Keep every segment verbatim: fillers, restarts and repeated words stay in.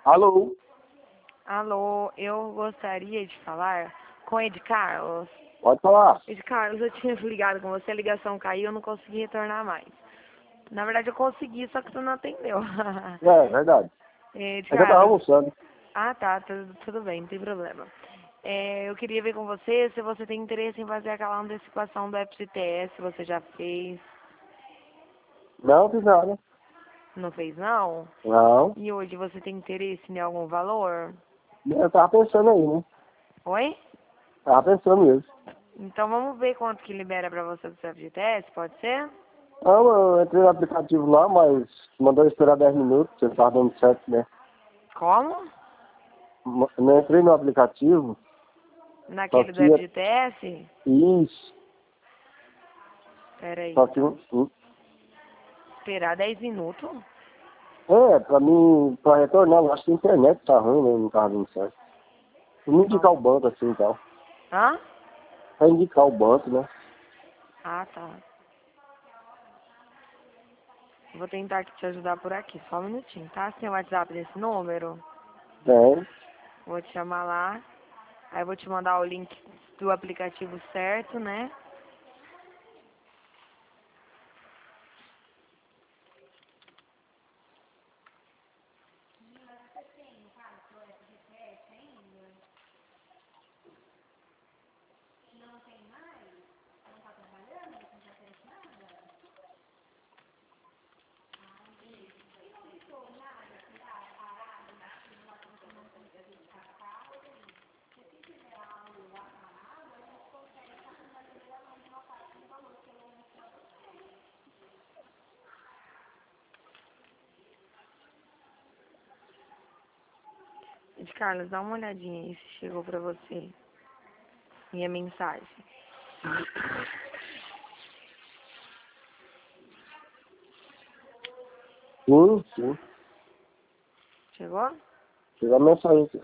Alô? Alô, eu gostaria de falar com Ed Carlos. Pode falar. Ed Carlos, eu tinha ligado com você, a ligação caiu, eu não consegui retornar mais. Na verdade eu consegui, só que tu não atendeu. É, é verdade. Ed É que eu tava Carlos. almoçando. Ah, tá, tudo, tudo bem, não tem problema. É, eu queria ver com você se você tem interesse em fazer aquela antecipação do F G T S, se você já fez. Não fiz nada. Não fez não? Não. E hoje você tem interesse em algum valor? Eu tava pensando aí, né? Oi? Tava pensando mesmo. Então vamos ver quanto que libera pra você do seu F G T S, pode ser? Não, eu entrei no aplicativo lá, mas mandou eu esperar dez minutos, você tava dando certo, né? Como? Ma- Eu entrei no aplicativo, só Naquele do que ia- F G T S? isso, Pera aí, só que então. hum, Esperar dez minutos? é, pra mim, pra retornar, eu acho que a internet tá ruim, né? Não tava dando certo. Vou indicar o Não. banco assim então. Hã? Pra indicar o banco, né? Ah, tá. Vou tentar aqui te ajudar por aqui, só um minutinho, tá? Você tem o WhatsApp desse número? Tem. Vou te chamar lá. Aí eu vou te mandar o link do aplicativo certo, né? Ed Carlos, dá uma olhadinha aí se chegou pra você. Minha mensagem. Sim, sim. Chegou? Chegou a mensagem aqui.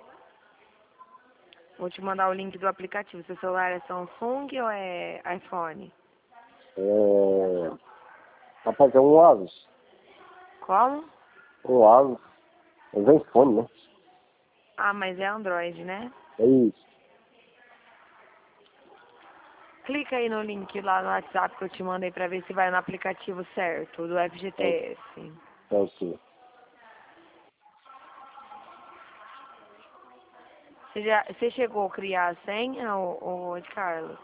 Vou te mandar o link do aplicativo. Seu celular é Samsung ou é iPhone? É... Rapaz, é um Asus. Como? Um Asus. É um iPhone, né? Ah, mas é Android, né? É isso. Clica aí no link lá no WhatsApp que eu te mandei pra ver se vai no aplicativo certo, do F G T É, S. é ok. Você, já, você chegou a criar a senha, ô, ô, Ed Carlos?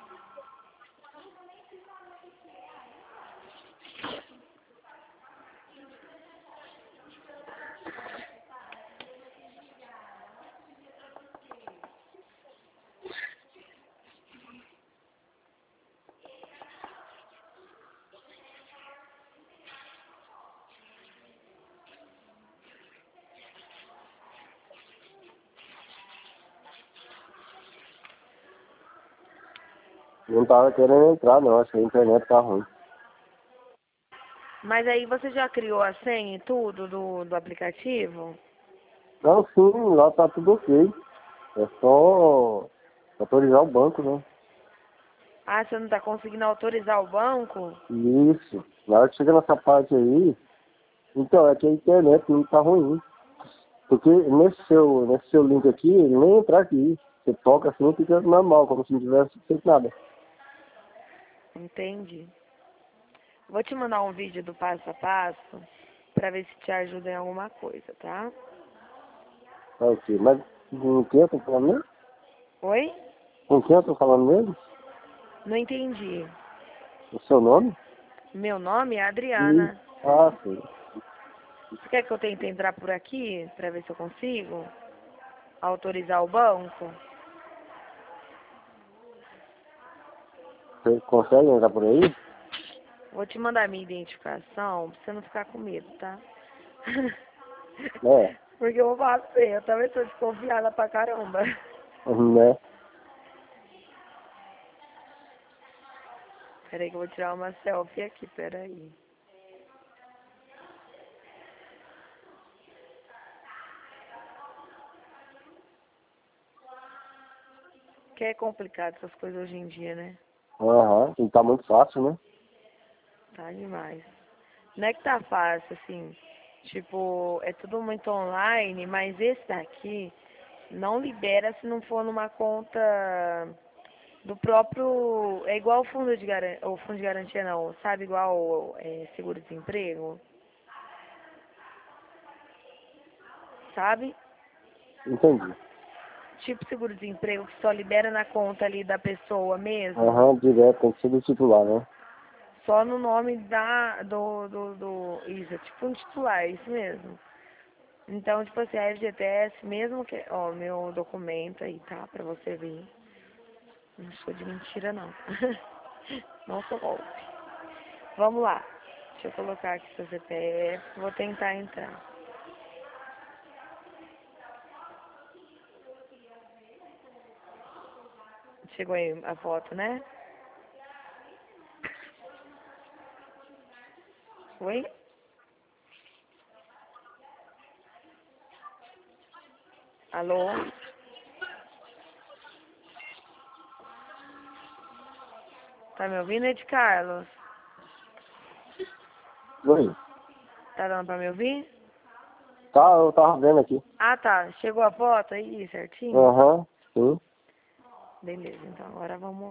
Não tava querendo entrar, não. Acho que a internet tá ruim. Mas aí você já criou a senha e tudo do, do aplicativo? Não, sim, lá tá tudo ok. É só autorizar o banco, né? Ah, você não tá conseguindo autorizar o banco? Isso. Na hora que chega nessa parte aí, então, é que a internet não tá ruim. Porque nesse seu, nesse seu link aqui, ele nem entra aqui. Você toca assim, fica normal, como se não tivesse feito nada. Entendi. Vou te mandar um vídeo do passo a passo pra ver se te ajuda em alguma coisa, tá? Tá ok. Mas com quem eu tô falando mesmo? Oi? Com quem eu tô falando mesmo? Não entendi. O seu nome? Meu nome é Sim. Adriana. Ah, sim. Você quer que eu tente entrar por aqui pra ver se eu consigo autorizar o banco? Você consegue entrar por aí? Vou te mandar minha identificação pra você não ficar com medo, tá? É. Porque eu vou falar pra você, eu também tô desconfiada pra caramba. Né? Peraí que eu vou tirar uma selfie aqui, peraí. Que é complicado essas coisas hoje em dia, né? Aham. E tá muito fácil, né? Tá demais. Não é que tá fácil, assim. Tipo, é tudo muito online, mas esse daqui não libera se não for numa conta do próprio. É igual o fundo de garantia. O fundo de garantia não, sabe? Igual é, seguro-desemprego. Sabe? Entendi. Tipo seguro-desemprego que só libera na conta ali da pessoa mesmo. Aham, direto, tem que ser do titular, né? Só no nome da, do, do, do. Isso, é tipo um titular, é isso mesmo. Então, tipo assim, a F G T S, mesmo que. Ó, meu documento aí, tá? Pra você ver. Não sou de mentira, não. Não sou golpe. Vamos lá. Deixa eu colocar aqui seu C P F. Vou tentar entrar. Chegou aí a foto, né? Oi? Alô? Tá me ouvindo, Ed Carlos? Oi. Tá dando pra me ouvir? Tá, eu tava vendo aqui. Ah, tá. Chegou a foto aí, certinho? Aham, sim. Beleza, então agora vamos.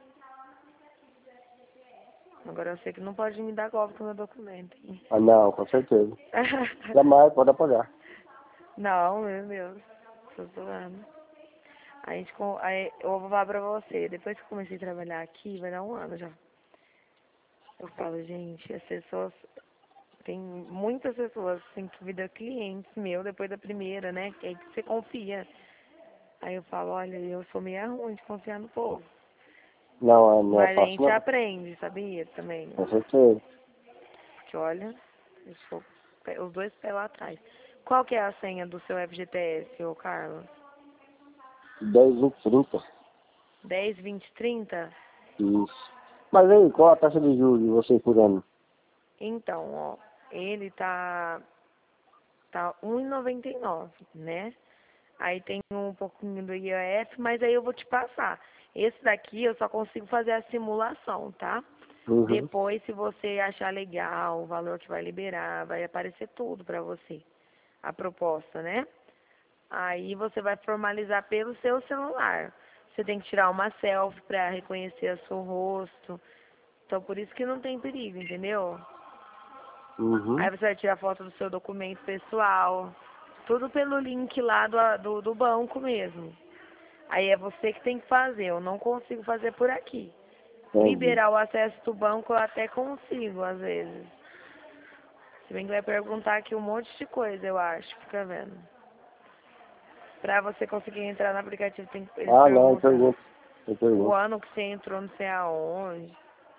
Agora eu sei que não pode me dar golpe com o meu documento, hein? Ah, não, com certeza. Jamais, pode apagar. Não, meu Deus. Tô zoando. A gente, com- aí, eu vou falar pra você, depois que eu comecei a trabalhar aqui, vai dar um ano já. Eu falo, gente, as pessoas, tem muitas pessoas assim, que viram clientes meu depois da primeira, né? Que aí que você confia. Aí eu falo, olha, eu sou meio ruim de confiar no povo. Não, é- não é Mas a fácil gente não. aprende, sabia? Também. Com certeza. Porque olha, eu sou pé- os dois pés lá atrás. Qual que é a senha do seu F G T S, ô Carlos? dez, vinte, trinta. Dez, vinte, trinta. Isso. Mas aí, qual a taxa de juros de vocês por ano? Então, ó, ele tá, tá um e noventa e nove, né? Aí tem um pouquinho do I O F, mas aí eu vou te passar. Esse daqui eu só consigo fazer a simulação, tá? Uhum. Depois, se você achar legal o valor que vai liberar, vai aparecer tudo pra você. A proposta, né? Aí você vai formalizar pelo seu celular. Você tem que tirar uma selfie pra reconhecer o seu rosto. Então, por isso que não tem perigo, entendeu? Uhum. Aí você vai tirar foto do seu documento pessoal. Tudo pelo link lá do, do, do banco mesmo. Aí é você que tem que fazer. Eu não consigo fazer por aqui. Entendi. Liberar o acesso do banco eu até consigo, às vezes. Se bem que vai perguntar aqui um monte de coisa, eu acho. Fica vendo. Pra você conseguir entrar no aplicativo, tem que eles Ah, não, eu perguntam pergunto. Eu o pergunto. ano que você entrou, não sei aonde.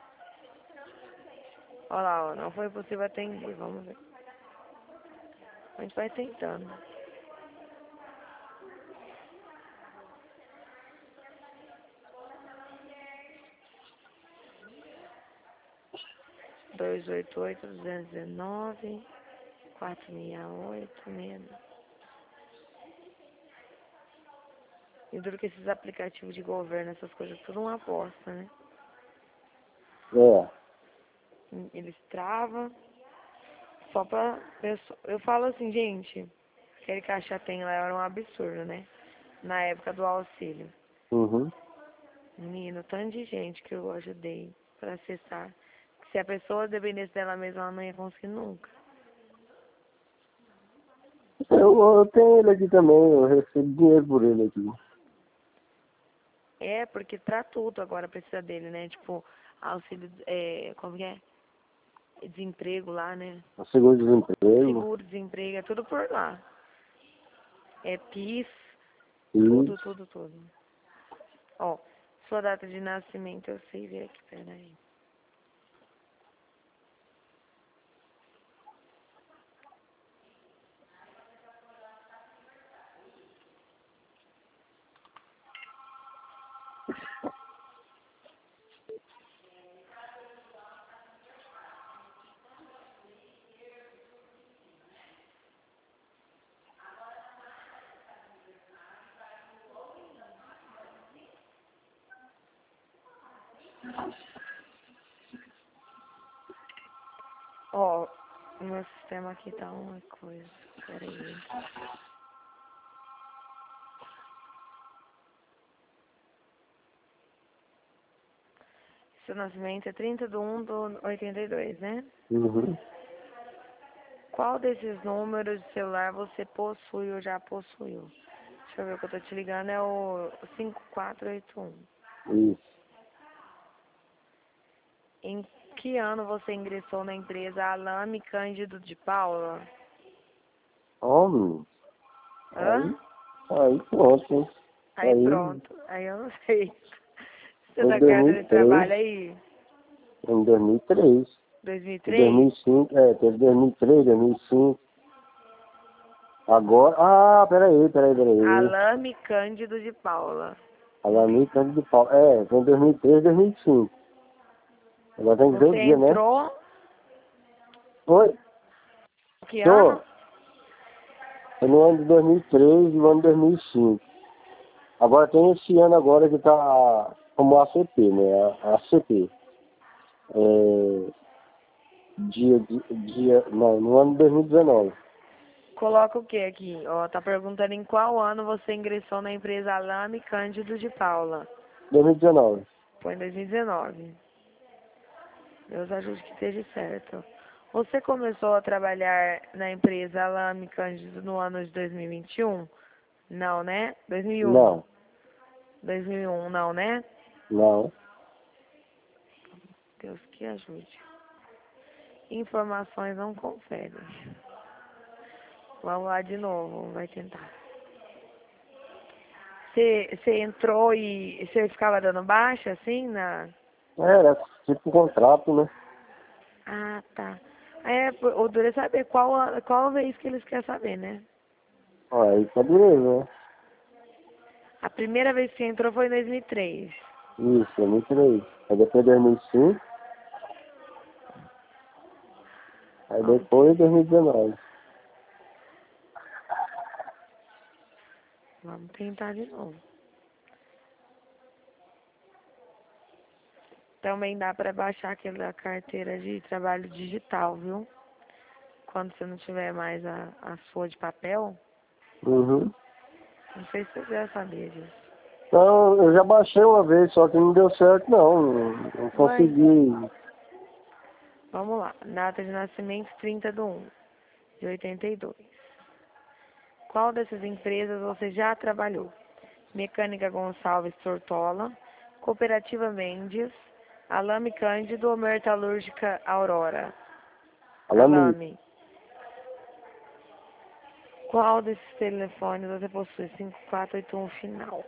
Olha lá, ó, não foi possível atender. Vamos ver. A gente vai tentando. dois oito oito, duzentos e nove, quatro seis oito, menos. E duro que esses aplicativos de governo, essas coisas, tudo uma aposta, né? É. Eles travam só pra... Eu, eu falo assim, gente, aquele caixa tem lá era um absurdo, né? Na época do auxílio. Uhum. Menino, tanto de gente que eu ajudei pra acessar. Se a pessoa dependesse dela mesma, ela não ia conseguir nunca. Eu, eu tenho ele aqui também, eu recebo dinheiro por ele aqui. É, porque pra tudo agora precisa dele, né? Tipo, auxílio, é, como que é? Desemprego lá, né? O seguro-desemprego. Seguro-desemprego, é tudo por lá. É PIS, tudo, Isso. tudo, tudo. Ó, sua data de nascimento eu sei ver aqui, peraí. Ó, O meu sistema aqui tá uma coisa. Pera aí. Seu nascimento é trinta de um de oitenta e dois, né? Uhum. Qual desses números de celular você possui ou já possuiu? Deixa eu ver o que eu tô te ligando, é o cinco quatro oito um. Isso. Em que ano você ingressou na empresa Alame Cândido de Paula? Homem. Hã? Aí, aí pronto, hein? Aí Aí, pronto. Aí eu não sei. Você em tá querendo de dois mil e três, trabalho aí? em dois mil e três, em dois mil e três? dois mil e cinco, é, teve dois mil e três, dois mil e cinco. Agora, ah, peraí, peraí, peraí. Alame Cândido de Paula. Alami Cândido de Pau. É, foi em dois mil e três, dois mil e cinco. Agora tem que ver Você o dia, né? entrou Foi, que tô. ano? Foi no ano de dois mil e três e no ano de dois mil e cinco. Agora tem esse ano agora que tá como A C P, né? A ACP. É, dia, dia, dia, não, no ano de dois mil e dezenove. Coloca o que aqui? Ó, tá perguntando em qual ano você ingressou na empresa Alame Cândido de Paula. dois mil e dezenove. Foi em dois mil e dezenove. Deus ajude que esteja certo. Você começou a trabalhar na empresa Alame Cândido no ano de dois mil e vinte e um? Não, né? dois mil e um. Não, dois mil e um, não, né? não. Deus que ajude. Informações não conferem. Vamos lá de novo, vai tentar. Você você entrou e você ficava dando baixa, assim, na... Era tipo um contrato, né? Ah, tá. É, o duro é saber qual, a- qual vez que eles querem saber, né? Ó, aí tá beleza, né? A primeira vez que você entrou foi em dois mil e três. Isso, dois mil e três. Aí depois dois mil e cinco, aí Ok. depois dois mil e dezenove. Vamos tentar de novo. Também dá para baixar aquela carteira de trabalho digital, viu? Quando você não tiver mais a, a sua de papel. Uhum. Não sei se você já sabia disso. Então, eu já baixei uma vez, só que não deu certo, não. Não, não Mas, consegui. vamos lá. Data de nascimento trinta de um de oitenta e dois. Qual dessas empresas você já trabalhou? Mecânica Gonçalves Tortola, Cooperativa Mendes, Alame Cândido ou Metalúrgica Aurora? Alami. Alame. Qual desses telefones você possui? cinco quatro oito um final.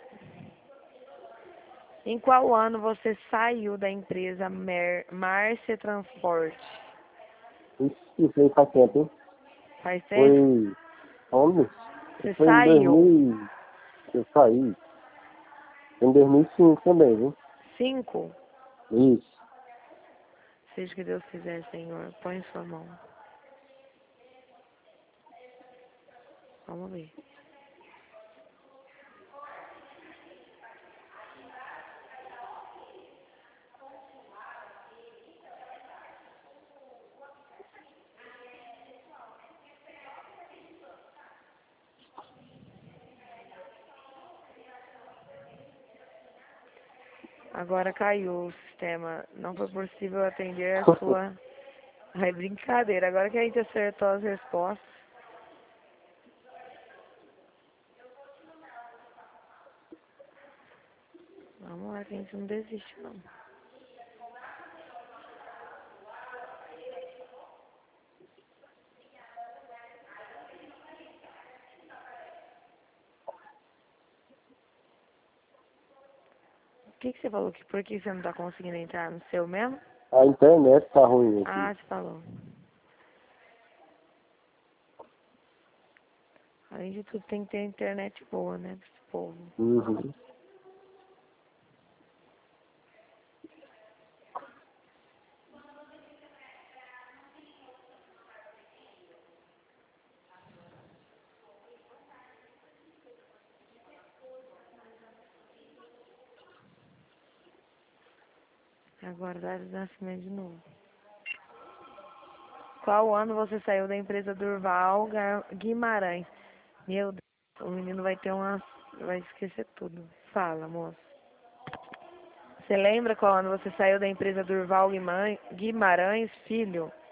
Em qual ano você saiu da empresa Mer Márcia Transporte? Isso, isso aí faz tempo, hein? Faz tempo? Foi. Onde? Você Foi em saiu. dois mil. Eu saí. Foi em dois mil e cinco também, viu? Cinco? Isso. Seja o que Deus quiser, Senhor. Põe em sua mão. Vamos ver. Agora caiu o sistema. Não foi possível atender a sua... Ai, brincadeira. Agora que a gente acertou as respostas. Vamos lá, que a gente não desiste, não. O que, que você falou? Que por que você não tá conseguindo entrar no seu mesmo? A internet tá ruim aqui. Ah, você falou. Além de tudo, tem que ter internet boa, né, pra esse povo. Uhum. Aguardar o nascimento de novo. Qual ano você saiu da empresa Durval Gar- Guimarães? Meu Deus, o menino vai ter uma... vai esquecer tudo. Fala, moço. Você lembra qual ano você saiu da empresa Durval Guimarães, Guimarães, filho?